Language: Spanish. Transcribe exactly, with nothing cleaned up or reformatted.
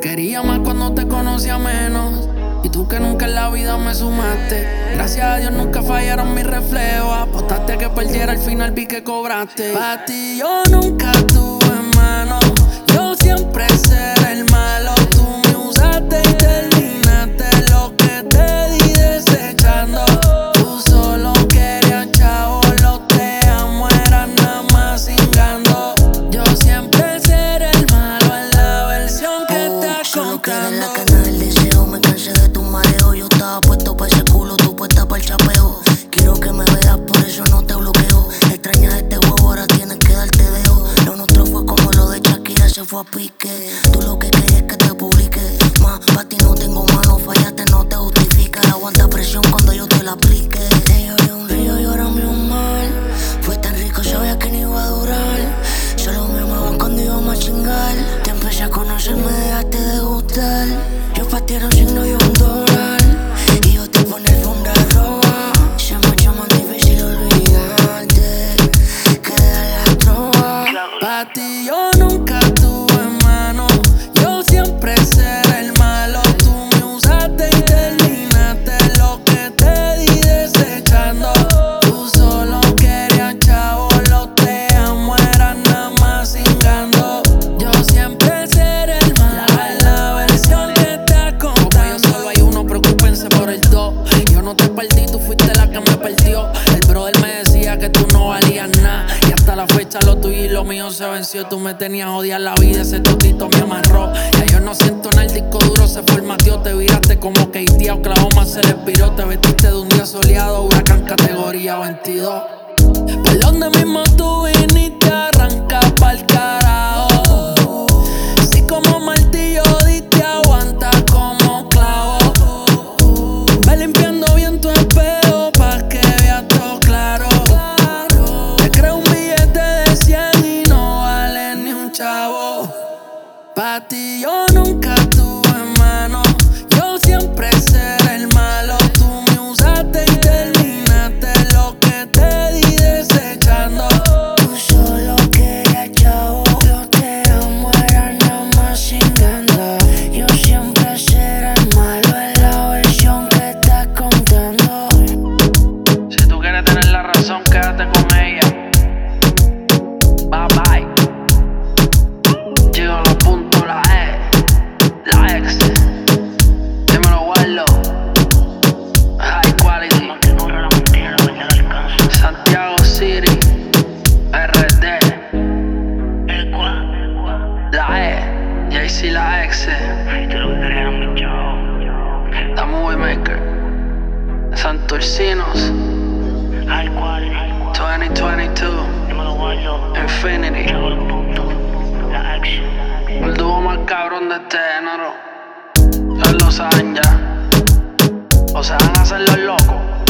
Quería más cuando te conocía menos. Y tú que nunca en la vida me sumaste. Gracias a Dios nunca fallaron mis reflejos. Apostaste a que perdiera, al final vi que cobraste. Pa' ti yo nunca tuve mano. Yo siempre seré el malo. Tú me usaste y terminaste lo que te di desechando. Tú solo querías chavo, los te amo eran nada más cingando. Yo siempre seré el malo en la versión que oh, estás solo contando. la cana del deseo, me cansé de tu mareo. Yo estaba puesto pa' ese culo, tú puesta pa' el chapeo. Quiero que me veas, por eso no te bloqueo. Extrañas este huevo, ahora tienes que darte dedo. Lo nuestro fue como lo de Shakira, se fue a pique. Tú lo que querías es que te publique. Más, pa' ti no tengo mano, fallaste, no te justifica. Aguanta presión cuando yo te la aplique. Te lloré un río y ahora me un mal. Fue tan rico, sabía que no iba a durar. Solo me amaban cuando íbamos a chingar. Te empecé a conocer, me dejaste de gustar. Yo pa' ti era un signo y un dólar. Y yo te pone el funda roja. Se me ha hecho más difícil olvidarte que de la trova. Pa' ti yo nunca tuve mano. Yo siempre seré el malo. Tú me usaste y terminaste lo que te di desechando. Tú solo querías chavo, los te amo eran nada más cingando. Yo siempre seré el malo en la versión que estás contando. Como yo solo hay uno, preocúpense por el dos. Yo no te perdí, tú fuiste la que me perdió. El brother me decía que tú no valías nada. Y hasta la fecha lo tuyo y lo mío se venció. Tú me tenías odiar la vida, ese totito me amarró. Ya yo no siento nada, el disco duro se formateó. Te viraste como K D a Oklahoma se le expiró. Te vestiste de un día soleado, huracán categoría veintidós. Por donde mismo tú viniste, arranca pa'l carajo. Si como martillo diste, aguanta como clavo. Ve limpiando bien tu espejo pa' que veas todo claro. Te creo un billete de cien y no vale ni un chavo. Pa' ti yo nunca tuve mano. Yo siempre seré el malo. Tú me usaste y terminaste lo que te di desechando. Tú solo querías chavo, los te amo eran nada más cingando. Yo siempre seré el malo en la versión que estás contando. Si tú quieres tener la razón, quédate con ella. Bye bye. Llego a los puntos, la E, la X. Dímelo, Waldo. High quality. Santiago City. R D. La E, Jay-Z, la X. The Movie Maker. Santurcinos. twenty twenty-two. Infinity. El dúo más cabrón de este género. Todos lo saben ya. O se van a hacer los locos.